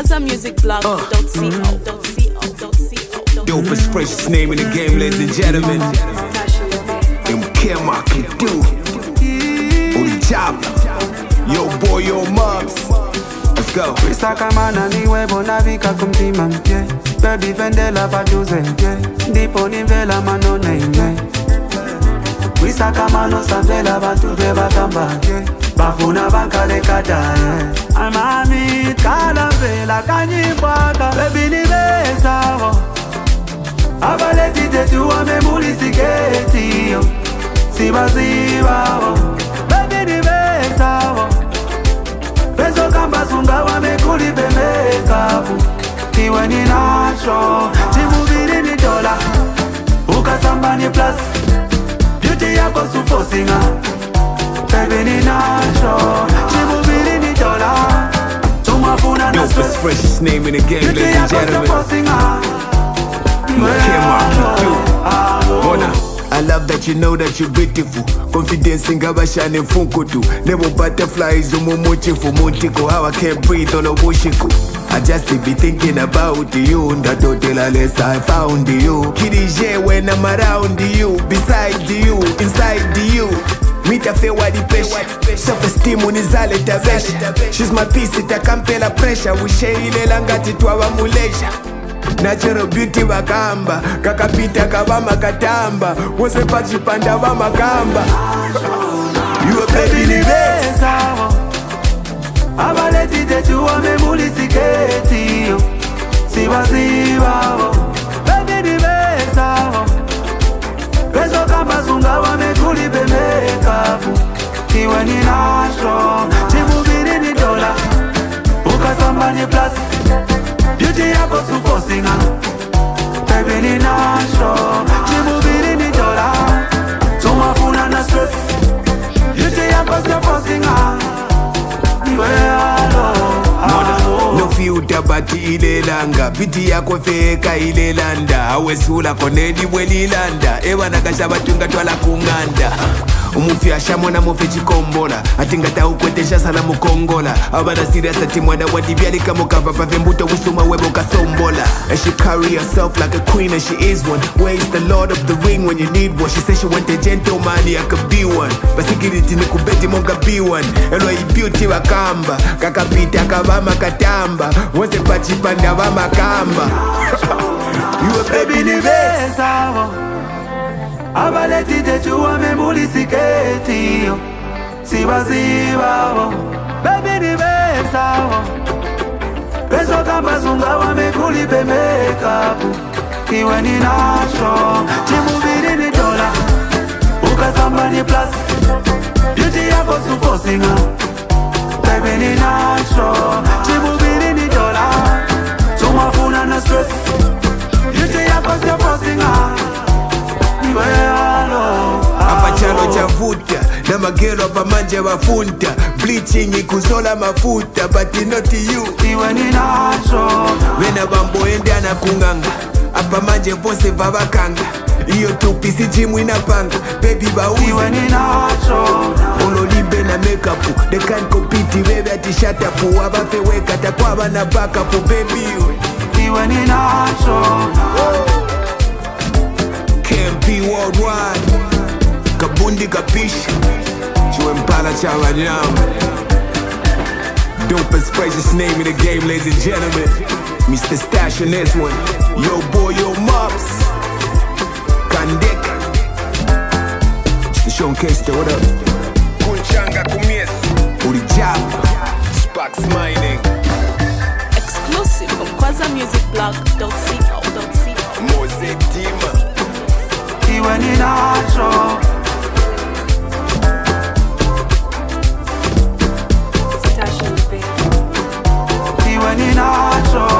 KwazaMusicBlog.co.co.co. Dopest, freshest name in the game, ladies and gentlemen. M.K. Kidu. Uri Chapa. Yo boy, yo moms. Let's go. Wisakamana niwe bona vika kumtima mke Baby vendela baduze mke Ndipo nimvela manone ime Wisakamano samvela batuve batamba mke Bafuna bankale kadaye Amami kala vela kanyibwaka Baby nibesawo Abaleti tetu wamemuli siketi Sibazibawo Baby nibesawo Peso kamba sunga wamekulipe make-up Iwe ni nacho Chimubiri ni dola Ukasamba ni plus Beauty yako sufo singa Baby ni nacho Chimubiri ni dola Tumafuna na stress Freshest name in the game, ladies and gentlemen. I love that you know that you're beautiful. Confidence in Gabashane Funkutu. Never butterflies, Umumochifu, Montiko. How I can't breathe on a Wushiku. I just be thinking about you. That hotel unless I found you. Kidije when I'm around you. Beside you, inside you. Meet a fair wadi pressure. Self-esteem unizale tabesha. She's my piece, itakampela pressure. Wishe ile langati tuwa muleja. Natural beauty wakamba kakapita kabama katamba wose pachipanda wama kamba you a baby ni besawo abaleti tetu wamemuli siketi sibazibawo baby ni besawo peso kamba sunga wamekulipe make-up iwe ni nasho chimubiri ni dola ukasamba ni plus Beauty yako sufo singa Baby ni nasho Chimubiri ni dola Tumafuna na stress Beauty yako sufo singa Niwe alo No fiuta bati ile langa Piti yako feka ile landa Awesula konedi weli landa Ewa nakasha batunga twala kunganda Umufi ashamona mufe chikombola Atingata ukwetesha sala mukongola Abana serious ati mwana wadibiali kamo kapa Vembuto wisuma webo kasombola And she carry herself like a queen and she is one. Where is the Lord of the Ring when you need one? She said she want a gentleman, I could be one. Basikiriti ni kubeti monga be one. Elwa i beauty wakamba Kakapita kabama katamba Wose pachipanda wama kamba You a baby ni besawo Abaleti tetu wamemuli siketi Sibazibawo Baby ni besawo Peso kamba sunga wamekulipe make-up Iwe ni nasho Chimubiri ni dola Ukasamba ni plus Beauty yako sufo singa Baby ni nasho Chimubiri ni dola Tumafuna na stress Beauty yako sufo singa Apachalo chavuta na magero pamanje wafunta Bleaching ikuzola mafuta but not you Iwe ni nacho Wena bambo ende anakunganga Apamanje vose vavakanga Iyo tupisi jimu inapanga Baby bauze Iwe ni nacho Ololimbe na make-up They can't compete baby ati shut up Wabafe weka takwa wana back up baby Iwe ni nacho KMP worldwide Kabundi kapisha Chue mpala cha wanyama Dopest, freshest name in the game, ladies and gentlemen. Mr. Stash on this one. Yo boy, yo mops Kandek It's the showcase, what up? Kunchanga kumies Uri Japa Sparks Mining Exclusive from KwazaMusicBlog.co.co. Mose Dima Iwe ni nacho Iwe ni nacho